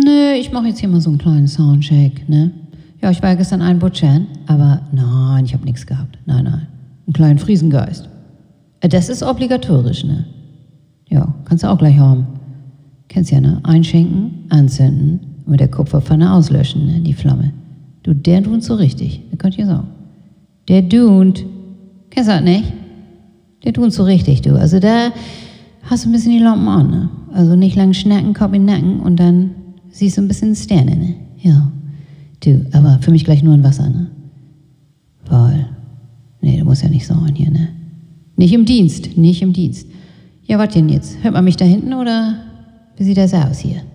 Nö, ich mache jetzt hier mal so einen kleinen Soundcheck, ne? Ja, ich war gestern einbutschern, aber nein, ich habe nichts gehabt. Nein. Einen kleinen Friesengeist. Das ist obligatorisch, ne? Ja, kannst du auch gleich haben. Kennst ja, ne? Einschenken, anzünden und mit der Kupferpfanne auslöschen, ne? Die Flamme. Du, der tut so richtig. Das könnt ihr sagen. Der tut. Kennst du das nicht? Der tut so richtig, du. Also da hast du ein bisschen die Lampen an, ne? Also nicht lang schnacken, Kopf in den Nacken und dann siehst du ein bisschen Sterne, ne? Ja. Du, aber für mich gleich nur ein Wasser, ne? Weil, nee, du musst ja nicht sein hier, ne? Nicht im Dienst. Ja, was denn jetzt? Hört man mich da hinten oder wie sieht das aus hier?